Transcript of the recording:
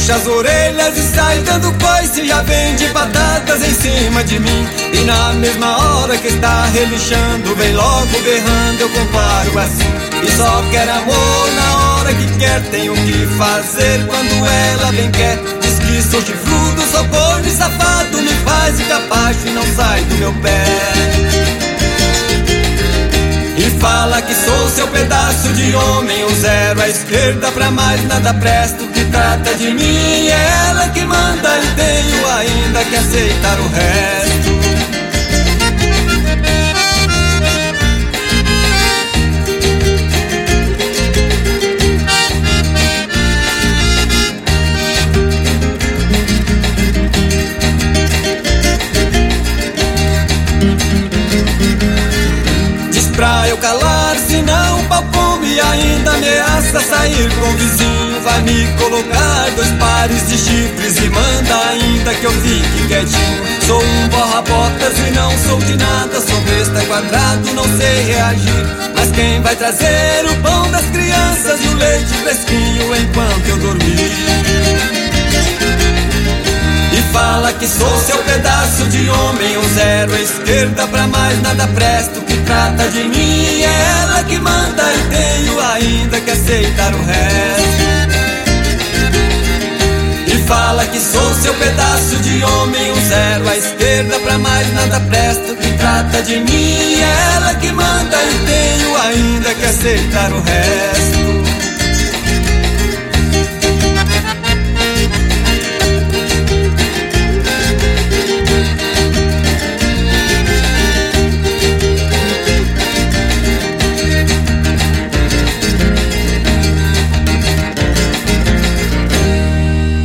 puxa as orelhas e sai dando coice, já vende batatas em cima de mim. E na mesma hora que está relinchando, vem logo berrando, eu comparo assim. E só quer amor na hora que quer, tem o que fazer quando ela bem quer. Diz que sou chifrudo, sou corno e safado, me faz de capacho e não sai do meu pé. E fala que sou seu pedaço de homem, um zero à esquerda, pra mais nada presto. Que trata de mim, é ela que manda e tenho ainda que aceitar o resto. Pra eu calar, senão o pau come e ainda ameaça sair com o vizinho. Vai me colocar 2 pares de chifres e manda ainda que eu fique quietinho. Sou um borra-botas e não sou de nada, sou besta quadrado, não sei reagir. Mas quem vai trazer o pão das crianças e o leite fresquinho enquanto eu dormir? E fala que sou seu pedaço de homem, um zero à esquerda, pra mais nada presto. Que trata de mim, é ela que manda e tenho ainda que aceitar o resto. E fala que sou seu pedaço de homem, um zero à esquerda, pra mais nada presto. Que trata de mim, é ela que manda e tenho ainda que aceitar o resto.